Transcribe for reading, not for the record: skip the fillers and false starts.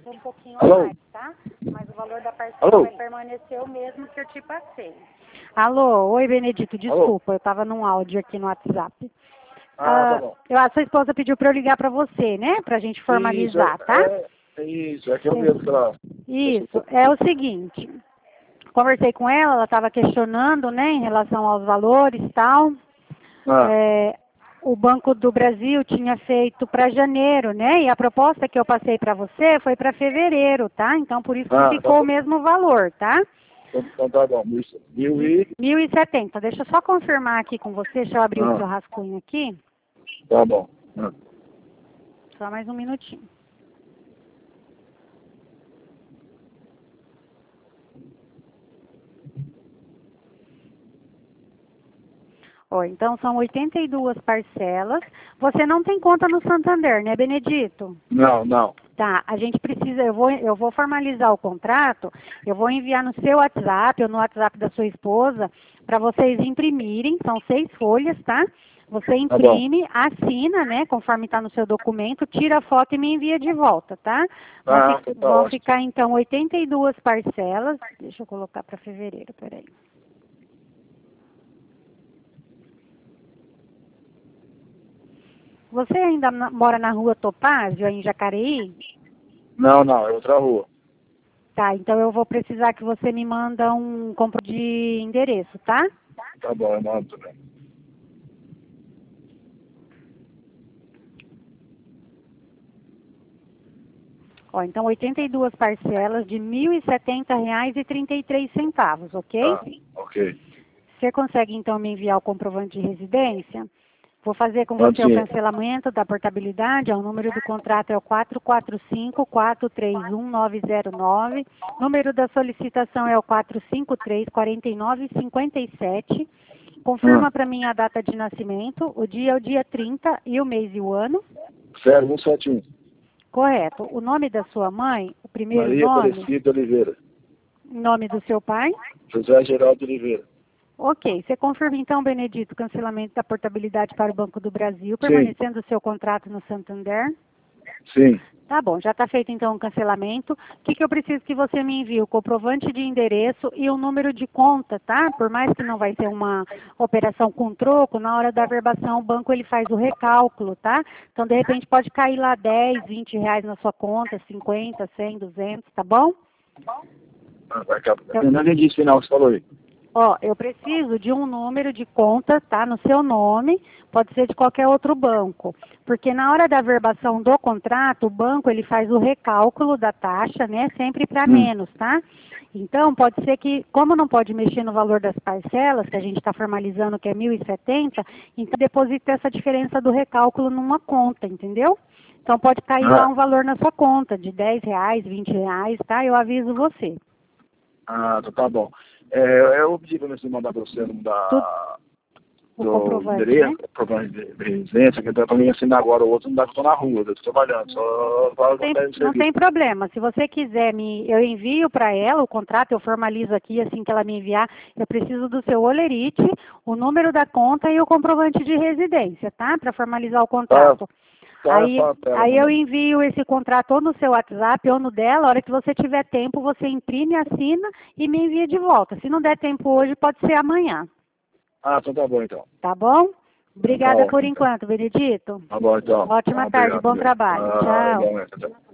um pouquinho a Alô? mais, tá? Mas o valor da parcela Alô? vai permanecer o mesmo que eu te passei. Alô, oi Benedito, desculpa, eu estava num áudio aqui no WhatsApp. Tá bom. A sua esposa pediu para eu ligar para você, né? Para a gente formalizar, tá? Isso, é que eu mesmo que ela... Isso, é o seguinte, conversei com ela, ela estava questionando, né, em relação aos valores e tal. O Banco do Brasil tinha feito para janeiro, né? E a proposta que eu passei para você foi para fevereiro, tá? Então, por isso que ficou o mesmo valor, tá? Então tá bom, 1.070. Deixa eu só confirmar aqui com você, deixa eu abrir o seu rascunho aqui. Tá bom. Só mais um minutinho. Então são 82 parcelas. Você não tem conta no Santander, né, Benedito? Não. Tá, a gente precisa, eu vou formalizar o contrato, eu vou enviar no seu WhatsApp ou no WhatsApp da sua esposa para vocês imprimirem, são 6 folhas, tá? Você imprime, assina, né, conforme está no seu documento, tira a foto e me envia de volta, tá? Vão ficar, então, 82 parcelas. Deixa eu colocar para fevereiro, peraí. Você ainda mora na rua Topázio, aí em Jacareí? Não, é outra rua. Tá, então eu vou precisar que você me manda um compro de endereço, tá? Tá bom, eu mando também. Então 82 parcelas de R$ 1.070,33, ok? Ok. Você consegue então me enviar o comprovante de residência? Vou fazer com você o cancelamento da portabilidade, o número do contrato é o 445-431-909, número da solicitação é o 453-4957, confirma para mim a data de nascimento, o dia é o dia 30 e o mês e o ano. 0171. Correto. O nome da sua mãe, o primeiro Maria nome? Aparecida Oliveira. Nome do seu pai? José Geraldo Oliveira. Ok. Você confirma então, Benedito, o cancelamento da portabilidade para o Banco do Brasil, permanecendo o seu contrato no Santander? Sim. Tá bom, já está feito então o cancelamento. O que eu preciso que você me envie? O comprovante de endereço e o número de conta, tá? Por mais que não vai ser uma operação com troco, na hora da averbação o banco ele faz o recálculo, tá? Então, de repente, pode cair lá 10, 20 reais na sua conta, 50, 100, 200, tá bom? Eu não entendi esse final que você falou aí. Eu preciso de um número de conta, tá? No seu nome, pode ser de qualquer outro banco. Porque na hora da averbação do contrato, o banco ele faz o recálculo da taxa, né? Sempre para menos, tá? Então, pode ser que, como não pode mexer no valor das parcelas, que a gente está formalizando que é 1.070, então deposita essa diferença do recálculo numa conta, entendeu? Então, pode cair lá um valor na sua conta, de 10 reais, 20 reais, tá? Eu aviso você. Tá bom. Eu pedi para você mandar para você o comprovante, endereço, né? comprovante de residência, que para mim assinar agora o outro, não dá que eu estou na rua, eu estou trabalhando, Não tem problema, se você quiser, eu envio para ela o contrato, eu formalizo aqui, assim que ela me enviar, eu preciso do seu olerite, o número da conta e o comprovante de residência, tá? Para formalizar o contrato. Aí eu envio esse contrato ou no seu WhatsApp ou no dela, a hora que você tiver tempo, você imprime, assina e me envia de volta. Se não der tempo hoje, pode ser amanhã. Então tá bom, então. Tá bom? Obrigada por enquanto, Benedito. Tá bom, então. Ótima tarde, bom trabalho. Tchau. Igualmente, tchau.